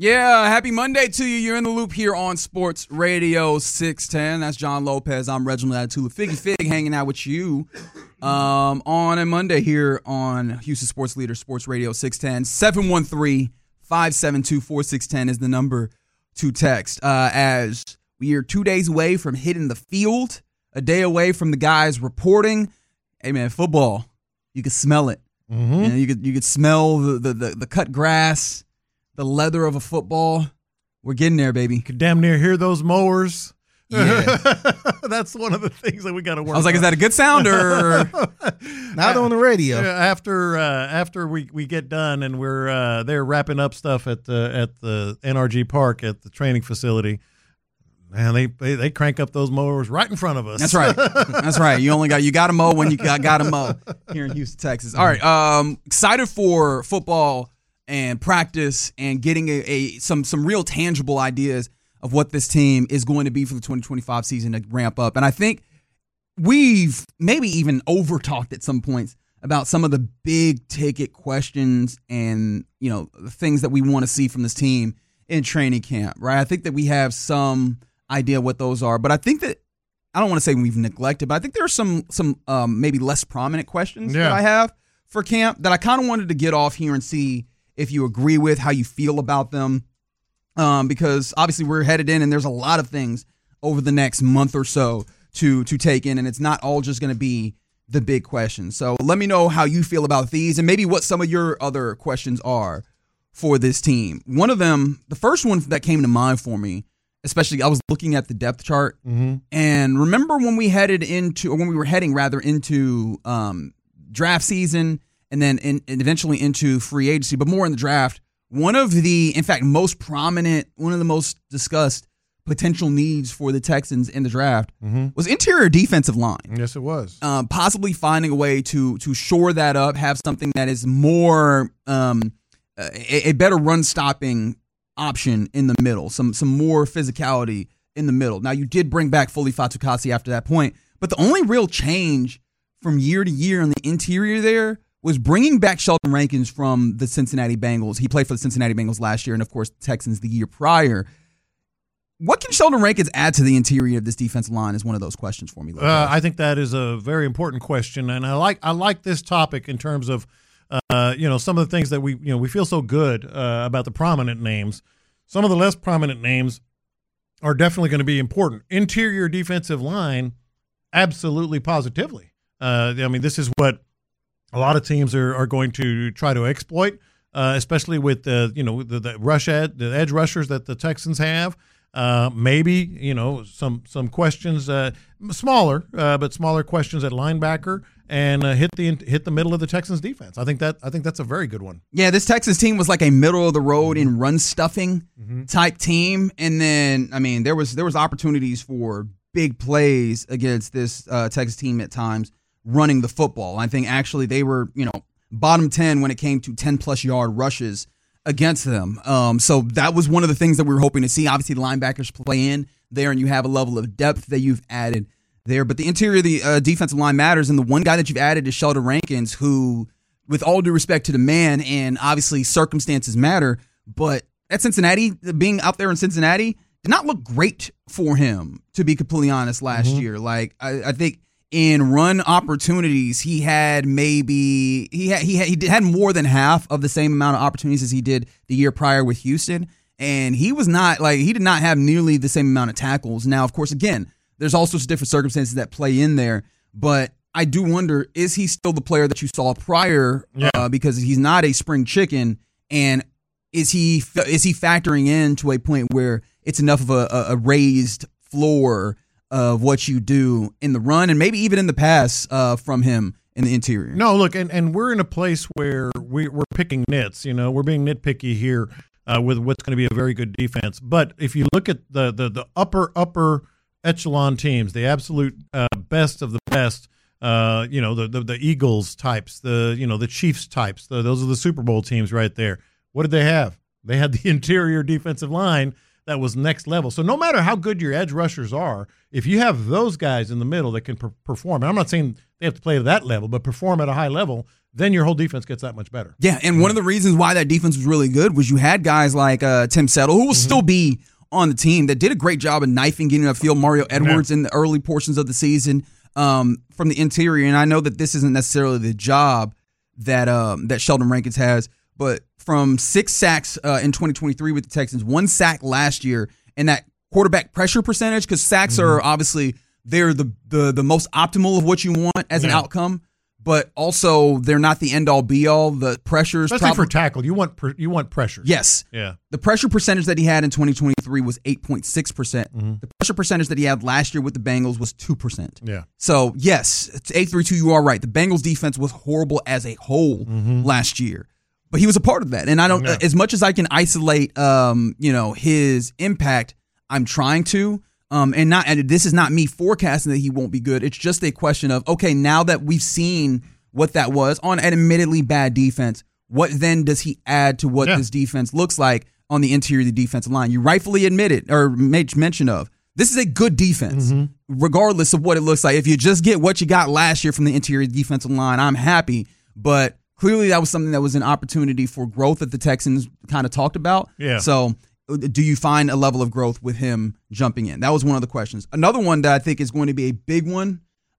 Yeah, happy Monday to you. You're in the loop here on Sports Radio 610. That's John Lopez. I'm Reginald Attitula. Figgy Fig hanging out with you on a Monday here on Houston Sports Leader Sports Radio 610. 713-572-4610 is the number to text. As we are 2 days away from hitting the field, a day away from the guys reporting. Hey, man, football, you can smell it. Mm-hmm. You know, you could smell the cut grass, the leather of a football. We're getting there, baby. You could damn near hear those mowers. Yeah. That's one of the things that we got to work on. I was like, is that a good sound or not on the radio? After we get done and we're they're wrapping up stuff at the NRG Park at the training facility. Man, they crank up those mowers right in front of us. That's right. That's right. You got to mow when you got to mow here in Houston, Texas. All right. Excited for football and practice and getting some real tangible ideas of what this team is going to be for the 2025 season to ramp up. And I think we've maybe even over-talked at some points about some of the big ticket questions and, the things that we want to see from this team in training camp, right? I think that we have some idea what those are, but I think that I don't want to say we've neglected, but I think there are some maybe less prominent questions that I have for camp that I kind of wanted to get off here and see if you agree with, how you feel about them, because obviously we're headed in and there's a lot of things over the next month or so to take in, and it's not all just going to be the big questions. So let me know how you feel about these and maybe what some of your other questions are for this team. One of them, the first one that came to mind for me, especially I was looking at the depth chart, and remember when we were heading into draft season and then and eventually into free agency, but more in the draft, one of the most discussed potential needs for the Texans in the draft was interior defensive line. Yes, it was. Possibly finding a way to shore that up, have something that is more a better run stopping option in the middle, some more physicality in the middle. Now, you did bring back Foley Fatukasi after that point, but the only real change from year to year in the interior there was bringing back Sheldon Rankins from the Cincinnati Bengals. He played for the Cincinnati Bengals last year and, of course, the Texans the year prior. What can Sheldon Rankins add to the interior of this defensive line is one of those questions for me. I think that is a very important question, and I like this topic in terms of some of the things that we feel so good about the prominent names. Some of the less prominent names are definitely going to be important. Interior defensive line, absolutely, positively. This is what a lot of teams are going to try to exploit, especially with the edge rushers that the Texans have. Maybe some questions, smaller questions at linebacker, and hit the middle of the Texans defense. I think that's a very good one. Yeah, this Texans team was like a middle of the road in run stuffing type team, and then there was opportunities for big plays against this Texas team at times running the football. I think actually they were bottom 10 when it came to 10+ yard rushes against them. So that was one of the things that we were hoping to see. Obviously, the linebackers play in there, and you have a level of depth that you've added there. But the interior of the defensive line matters, and the one guy that you've added is Sheldon Rankins, who, with all due respect to the man, and obviously circumstances matter, but at Cincinnati, being out there in Cincinnati, did not look great for him, to be completely honest, last year. Like, I think in run opportunities, he had more than half of the same amount of opportunities as he did the year prior with Houston, and he did not have nearly the same amount of tackles. Now, of course, again, there's all sorts of different circumstances that play in there, but I do wonder, is he still the player that you saw prior? Because he's not a spring chicken, and is he factoring in to a point where it's enough of a raised floor of what you do in the run and maybe even in the pass from him in the interior? No, look, and we're in a place where we're picking nits. We're being nitpicky here with what's going to be a very good defense. But if you look at the upper echelon teams, the absolute best of the best, the Eagles types, the Chiefs types, those are the Super Bowl teams right there. What did they have? They had the interior defensive line that was next level. So no matter how good your edge rushers are, if you have those guys in the middle that can perform, and I'm not saying they have to play to that level, but perform at a high level, then your whole defense gets that much better. Yeah, and one of the reasons why that defense was really good was you had guys like Tim Settle, who will still be on the team, that did a great job of knifing, getting upfield Mario Edwards in the early portions of the season from the interior. And I know that this isn't necessarily the job that Sheldon Rankins has, but from 6 sacks in 2023 with the Texans, 1 sack last year, and that quarterback pressure percentage, because sacks are obviously they're the most optimal of what you want as an outcome, but also they're not the end all be all. The pressures, especially for tackle, you want pressure. Yes, yeah. The pressure percentage that he had in 2023 was 8.6%. The pressure percentage that he had last year with the Bengals was 2%. Yeah. So yes, it's 8.32. You are right. The Bengals defense was horrible as a whole last year, but he was a part of that. And I don't, as much as I can isolate, his impact, I'm trying to. And this is not me forecasting that he won't be good. It's just a question of, okay, now that we've seen what that was on an admittedly bad defense, what then does he add to what this defense looks like on the interior of the defensive line? You rightfully admitted or made mention of, this is a good defense, regardless of what it looks like. If you just get what you got last year from the interior defensive line, I'm happy. But clearly that was something that was an opportunity for growth that the Texans kind of talked about. Yeah. So do you find a level of growth with him jumping in? That was one of the questions. Another one that I think is going to be a big one,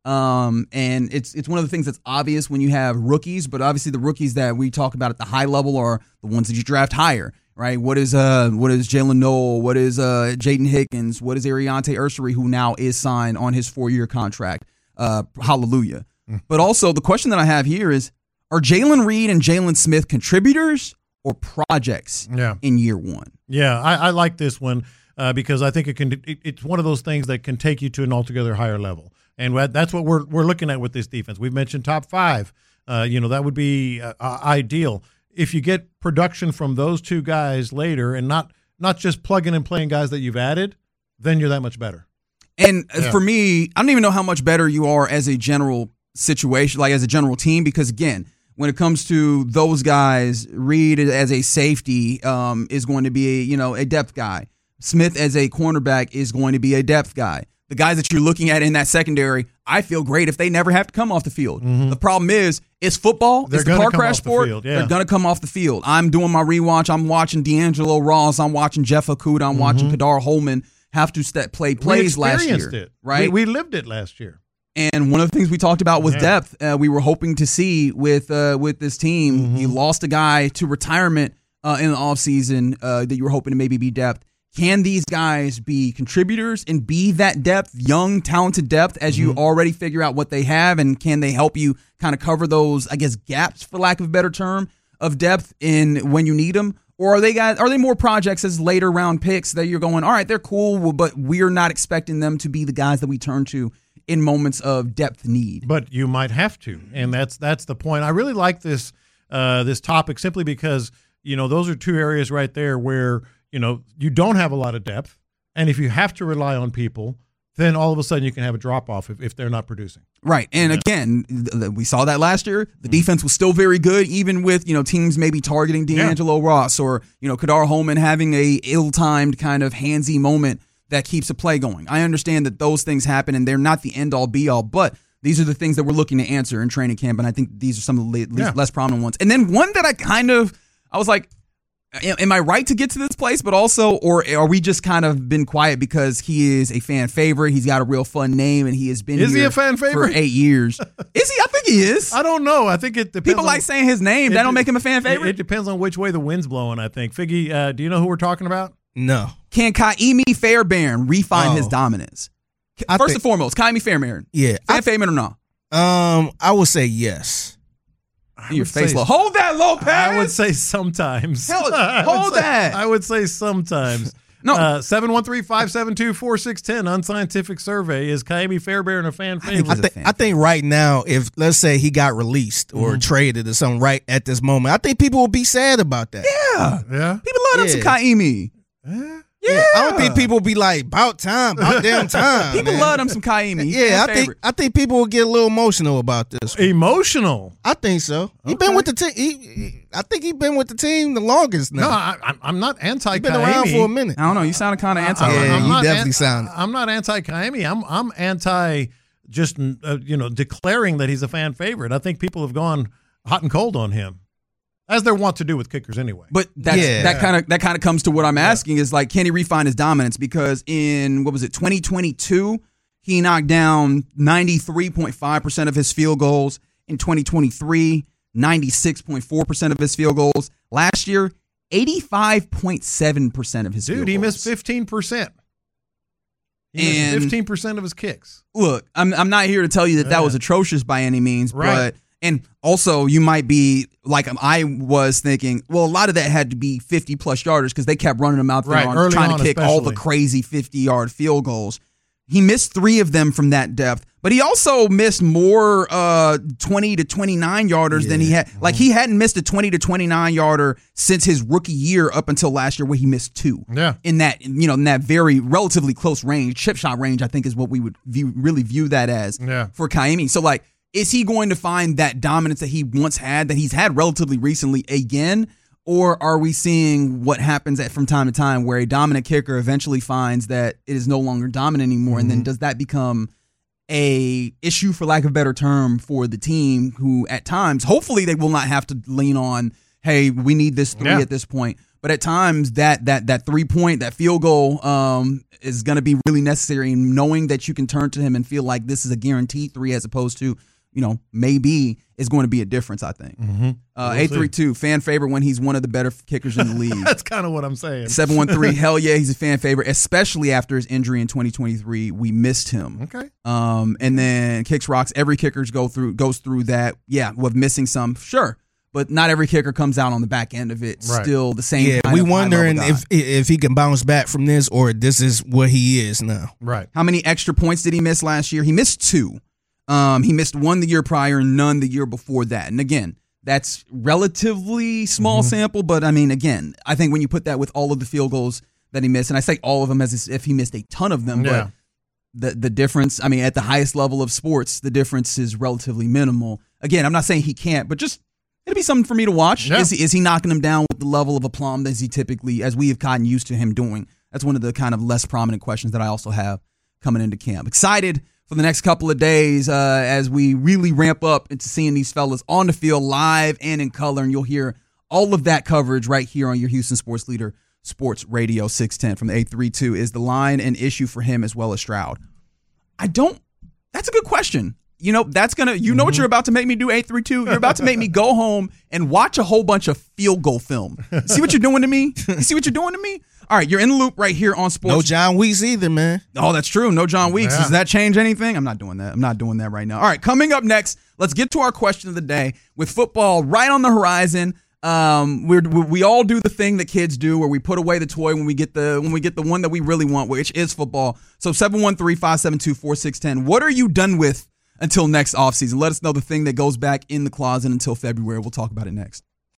and it's one of the things that's obvious when you have rookies, but obviously the rookies that we talk about at the high level are the ones that you draft higher, right? What is Jalen Noel? What is Jaden Higgins? What is Ariante Ursery, who now is signed on his 4-year contract? Hallelujah. But also the question that I have here is, are Jalen Reed and Jalen Smith contributors or projects in year one? Yeah, I like this one because I think it's one of those things that can take you to an altogether higher level. And that's what we're looking at with this defense. We've mentioned top 5. That would be ideal. If you get production from those two guys later and not just plugging and playing guys that you've added, then you're that much better. And for me, I don't even know how much better you are as a general situation, like as a general team, because again, when it comes to those guys, Reed as a safety is going to be a depth guy. Smith as a cornerback is going to be a depth guy. The guys that you're looking at in that secondary, I feel great if they never have to come off the field. The problem is, it's football. It's the car crash sport. They're going to come off the field. I'm doing my rewatch. I'm watching D'Angelo Ross. I'm watching Jeff Okudah. I'm watching Kadar Holman have to play plays last year. Right? We lived it last year. And one of the things we talked about was depth. We were hoping to see with this team. You lost a guy to retirement in the offseason that you were hoping to maybe be depth. Can these guys be contributors and be that depth, young, talented depth, as you already figure out what they have, and can they help you kind of cover those, I guess, gaps, for lack of a better term, of depth in when you need them? Or are they more projects as later round picks that you're going, all right, they're cool, but we're not expecting them to be the guys that we turn to in moments of depth need? But you might have to, and that's the point. I really like this topic simply because those are two areas right there where you don't have a lot of depth, and if you have to rely on people, then all of a sudden you can have a drop off if they're not producing. Right, and again, we saw that last year. The defense was still very good, even with teams maybe targeting D'Angelo Ross or Kadar Holman having a ill-timed kind of handsy moment that keeps a play going. I understand that those things happen and they're not the end-all be-all, but these are the things that we're looking to answer in training camp, and I think these are some of the less prominent ones. And then one that I was like, am I right to get to this place? But also, or are we just kind of been quiet because he is a fan favorite? He's got a real fun name, and he has been he a fan favorite for 8 years. Is he? I think he is. I don't know. I think it depends. People like saying his name. That don't make him a fan favorite. It depends on which way the wind's blowing, I think. Figgy, do you know who we're talking about? No. Can Kaimi Fairbairn refine his dominance? First and foremost, Kaimi Fairbairn. Yeah. Fan favorite or not? I would say yes. Your face low. Hold that, Lopez. I would say sometimes. Hold that. I would say sometimes. No. 713-572-4610, unscientific survey. Is Kaimi Fairbairn a fan favorite? I think right now, if let's say he got released or traded or something right at this moment, I think people will be sad about that. Yeah. People love him some Kaimi. Yeah. Yeah, I don't think people be like, about time, about damn time. People love them some Kaimi. Yeah, I think people will get a little emotional about this. Emotional? I think so. He been with the team. I think he been with the team the longest now. No, I'm not anti-Kaimi. He's been around for a minute. I don't know. You sounded kind of anti. Yeah, you definitely sound. I'm not anti-Kaimi. I'm anti just declaring that he's a fan favorite. I think people have gone hot and cold on him, as they want to do with kickers anyway. But that kind of comes to what I'm asking is like, can he refine his dominance? Because in 2022, he knocked down 93.5% of his field goals. In 2023, 96.4% of his field goals. Last year, 85.7% of his field goals. Dude, he missed 15%. He missed 15% of his kicks. Look, I'm not here to tell you that was atrocious by any means, right. And also, you might be like I was thinking, well, a lot of that had to be 50-plus yarders because they kept running them out there trying to kick all the crazy 50-yard field goals. He missed 3 of them from that depth, but he also missed more 20 to 29-yarders than he had. Like, he hadn't missed a 20 to 29-yarder since his rookie year up until last year where he missed 2. Yeah. In that very relatively close range, chip shot range, I think is what we would really view that as for Kaimi. So, like, is he going to find that dominance that he once had, that he's had relatively recently again? Or are we seeing what happens from time to time where a dominant kicker eventually finds that it is no longer dominant anymore? And then does that become a issue, for lack of a better term, for the team who at times, hopefully they will not have to lean on, hey, we need this 3 at this point. But at times that 3-point, that field goal is going to be really necessary. And knowing that you can turn to him and feel like this is a guaranteed 3 as opposed to, maybe is going to be a difference, I think. 832, fan favorite when he's one of the better kickers in the league. That's kind of what I'm saying. 713, hell yeah, he's a fan favorite, especially after his injury in 2023. We missed him. Okay. And then Kicks Rocks, every kicker goes through that. Yeah, with missing some, sure. But not every kicker comes out on the back end of it. Right. Still the same. Yeah, kind we of wondering if he can bounce back from this or this is what he is now. Right. How many extra points did he miss last year? He missed 2. He missed 1 the year prior and none the year before that. And again, that's relatively small sample, but I mean, again, I think when you put that with all of the field goals that he missed, and I say all of them as if he missed a ton of them, but the difference, I mean, at the highest level of sports, the difference is relatively minimal. Again, I'm not saying he can't, but just it'd be something for me to watch. Yeah. Is he knocking him down with the level of aplomb as we have gotten used to him doing? That's one of the kind of less prominent questions that I also have coming into camp. Excited for the next couple of days as we really ramp up into seeing these fellas on the field live and in color, and you'll hear all of that coverage right here on your Houston Sports Leader Sports Radio 610 from the 832. Is the line an issue for him as well as Stroud? That's a good question. That's going to, what you're about to make me do, 832? You're about to make me go home and watch a whole bunch of field goal film. See what you're doing to me? You see what you're doing to me? All right, you're in the loop right here on Sports. No John Weeks either, man. Oh, that's true. No John Weeks. Does that change anything? I'm not doing that. I'm not doing that right now. All right, coming up next, let's get to our question of the day. With football right on the horizon, we all do the thing that kids do where we put away the toy when we get the one that we really want, which is football. So 713-572-4610. What are you done with until next offseason? Let us know the thing that goes back in the closet until February. We'll talk about it next.